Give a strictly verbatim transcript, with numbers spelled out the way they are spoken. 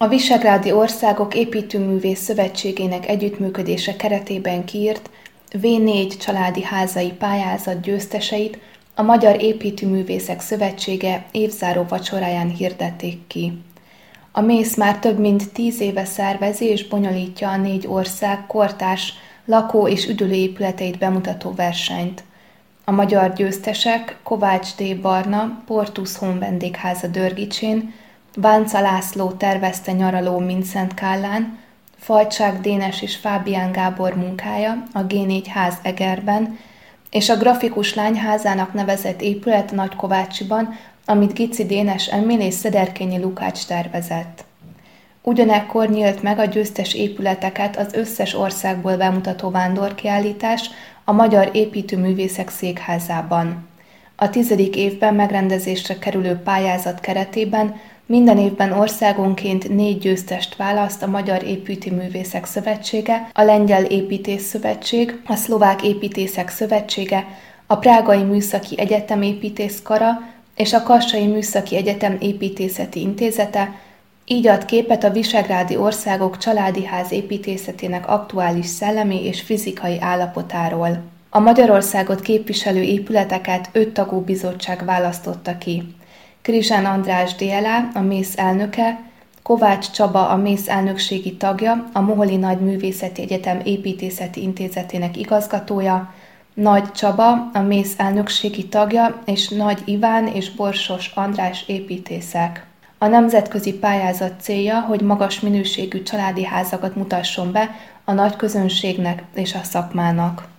A Visegrádi Országok Építőművész Szövetségének együttműködése keretében kiírt vé négy családi házai pályázat győzteseit a Magyar Építőművészek Szövetsége évzáró vacsoráján hirdették ki. A mész már több mint tíz éve szervezi és bonyolítja a négy ország kortárs lakó- és üdülőépületeit bemutató versenyt. A magyar győztesek Kovács D. Barna, Portus Home vendégháza Dörgicsén, Bánca László tervezte nyaraló Mindszentkálán, Fajcsák Dénes és Fábián Gábor munkája a gé négy ház Egerben, és a grafikus lányházának nevezett épület Nagykovácsiban, amit Gici Dénes Emil és Szederkényi Lukács tervezett. Ugyanekkor nyílt meg a győztes épületeket az összes országból bemutató vándorkiállítás a Magyar Építőművészek Székházában. A tizedik évben megrendezésre kerülő pályázat keretében minden évben országonként négy győztest választ a Magyar Építőművészek Szövetsége, a Lengyel Építész Szövetség, a Szlovák Építészek Szövetsége, a Prágai Műszaki Egyetem Építészkara és a Kassai Műszaki Egyetem Építészeti Intézete, így ad képet a visegrádi országok családi ház építészetének aktuális szellemi és fizikai állapotáról. A Magyarországot képviselő épületeket öt tagú bizottság választotta ki. Krizsán András dé el á, a mész elnöke, Kovács Csaba, a mész elnökségi tagja, a Moholi Nagyművészeti Egyetem Építészeti Intézetének igazgatója, Nagy Csaba, a mész elnökségi tagja, és Nagy Iván és Borsos András építészek. A nemzetközi pályázat célja, hogy magas minőségű családi házakat mutasson be a nagy közönségnek és a szakmának.